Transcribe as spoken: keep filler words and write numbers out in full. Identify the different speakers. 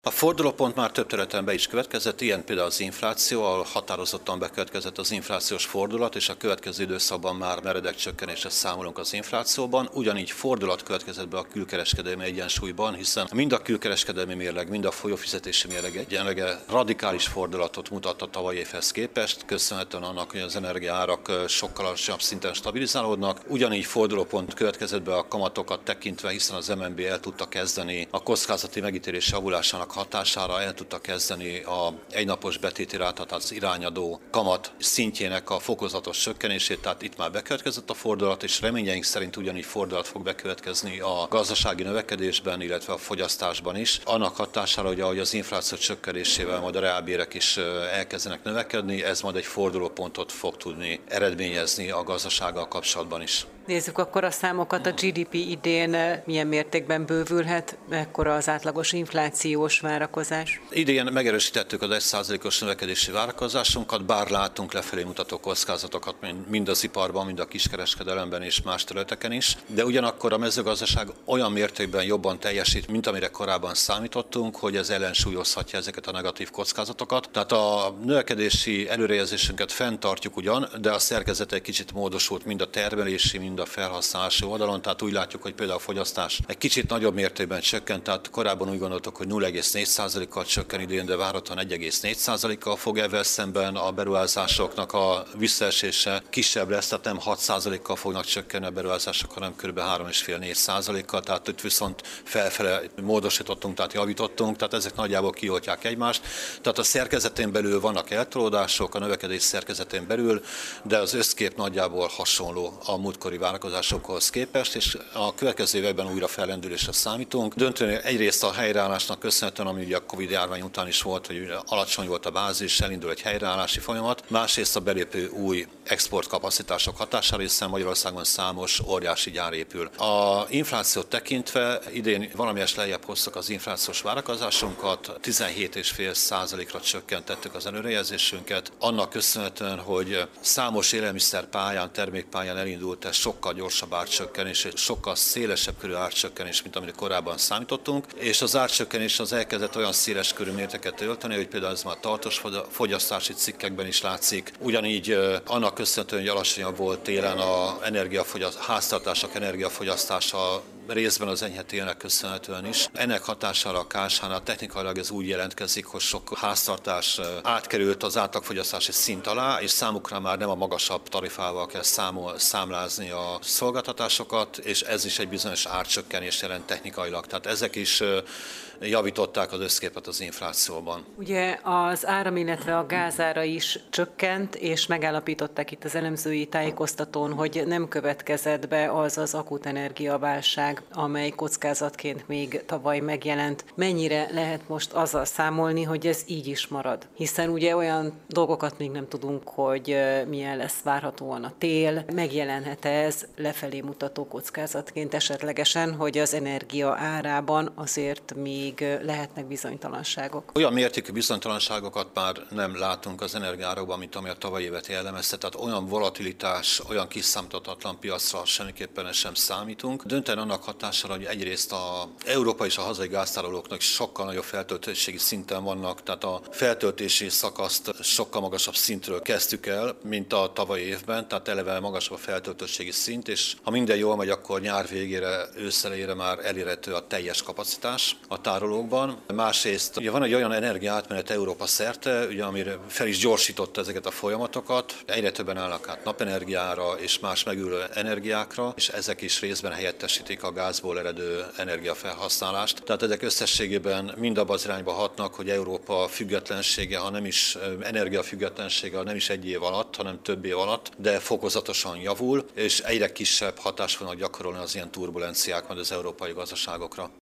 Speaker 1: A fordulópont már több területen be is következett, ilyen például az infláció, ahol határozottan bekövetkezett az inflációs fordulat, és a következő időszakban már meredek csökkenésre számolunk az inflációban. Ugyanígy fordulat következett be a külkereskedelmi egyensúlyban, hiszen mind a külkereskedelmi mérleg, mind a folyófizetési mérleg egyenlege radikális fordulatot mutat a tavalyi évhez képest, köszönhetően annak, hogy az energiaárak sokkal alacsonyabb szinten stabilizálódnak. Ugyanígy fordulópont következett be a kamatokat tekintve, hiszen az em en bé el tudta kezdeni a kockázati megítélés javulásának hatására el tudta kezdeni a egynapos betéti ráta, tehát az irányadó kamat szintjének a fokozatos csökkenését, tehát itt már bekövetkezett a fordulat, és reményeink szerint ugyanígy fordulat fog bekövetkezni a gazdasági növekedésben, illetve a fogyasztásban is. Annak hatására, hogy ahogy az infláció csökkenésével majd a reálbérek is elkezdenek növekedni, ez majd egy fordulópontot fog tudni eredményezni a gazdasággal kapcsolatban is.
Speaker 2: Nézzük akkor a számokat. A gé dé pé idén milyen mértékben bővülhet, mekkora az átlagos inflációs várakozás?
Speaker 1: Idén megerősítettük az egy százalékos növekedési várakozásunkat, bár látunk lefelé mutató kockázatokat mind az iparban, mind a kiskereskedelemben és más területeken is, de ugyanakkor a mezőgazdaság olyan mértékben jobban teljesít, mint amire korábban számítottunk, hogy ez ellensúlyozhatja ezeket a negatív kockázatokat. Tehát a növekedési előrejelzésünket fenntartjuk ugyan, de a szerkezet egy kicsit módosult mind a termelési, mind a felhasználási oldalon, tehát úgy látjuk, hogy például a fogyasztás egy kicsit nagyobb mértékben csökkent, tehát korábban úgy gondoltuk, hogy nulla egész négy százalékkal csökken idén, de várhatóan egy egész négy százalékkal fog ezzel szemben a beruházásoknak a visszaesése kisebb lesz, tehát nem hat százalékkal fognak csökkenni a beruházások, hanem kb. három egész öt négy százalékkal, tehát itt viszont felfele módosítottunk, tehát javítottunk, tehát ezek nagyjából kioltják egymást. Tehát a szerkezetén belül vannak eltolódások, a növekedés szerkezetén belül, de az összkép nagyjából hasonló a múltkori várakozásokhoz képest, és a következő években újra fellendülésre számítunk. Döntően egyrészt a helyreállásnak köszönhetően, ami ugye a Covid járvány után is volt, hogy alacsony volt a bázis, elindul egy helyreállási folyamat, másrészt a belépő új exportkapacitások hatására, hiszen Magyarországon számos óriási gyár épül. A inflációt tekintve idén valamelyes lejjebb hoztak az inflációs várakozásunkat, tizenhét egész öt százalékra csökkentettük az előrejelzésünket, annak köszönhetően, hogy számos élelmiszerpályán, termékpályán elindult ez sokkal gyorsabb árcsökkenés, és sokkal szélesebb körű árcsökkenés, mint amit korábban számítottunk, és az árcsökkenés az elkezdett olyan széles körű mértéket ölteni, hogy például ez már tartós fogyasztási cikkekben is látszik. Ugyanígy annak köszönhetően, hogy alacsonyabb volt télen a energiafogyaszt, háztartások energiafogyasztása, részben az enyhe télnek köszönhetően is. Ennek hatására a ká es hánál technikailag ez úgy jelentkezik, hogy sok háztartás átkerült az átlagfogyasztási szint alá, és számukra már nem a magasabb tarifával kell számol, számlázni a szolgáltatásokat, és ez is egy bizonyos árcsökkenés jelent technikailag. Tehát ezek is javították az összképet az inflációban.
Speaker 2: Ugye az áram, illetve a gázára is csökkent, és megállapították itt az elemzői tájékoztatón, hogy nem következett be az az akut energiaválság, amely kockázatként még tavaly megjelent. Mennyire lehet most azzal számolni, hogy ez így is marad? Hiszen ugye olyan dolgokat még nem tudunk, hogy milyen lesz várhatóan a tél, megjelenhet ez lefelé mutató kockázatként esetlegesen, hogy az energia árában azért még lehetnek bizonytalanságok.
Speaker 1: Olyan mértékű bizonytalanságokat már nem látunk az energiárakban, mint ami a tavalyi évet jellemezte, tehát olyan volatilitás, olyan kiszámíthatatlan piacra semmiképpen sem számítunk. Döntően annak hatására, hogy egyrészt az európai és a hazai gáztárolóknak sokkal nagyobb feltöltöttségi szinten vannak, tehát a feltöltési szakaszt sokkal magasabb szintről kezdtük el, mint a tavalyi évben, tehát eleve magasabb a feltöltöttségi szint, és ha minden jól megy, akkor nyár végére, ősz elejére már elérhető a teljes kapacitás a tárolókban. Másrészt ugye van egy olyan energiaátmenet Európa szerte, ugye, amire fel is gyorsította ezeket a folyamatokat. Egyre többen állnak át napenergiára és más megújuló energiákra, és ezek is részben helyettesítik a gázból eredő energiafelhasználást. Tehát ezek összességében mind abban az irányba hatnak, hogy Európa függetlensége, ha nem is energiafüggetlensége, ha nem is egy év alatt, hanem több év alatt, de fokozatosan javul, és egyre kisebb hatást fognak gyakorolni az ilyen turbulenciák majd az európai gazdaságokra.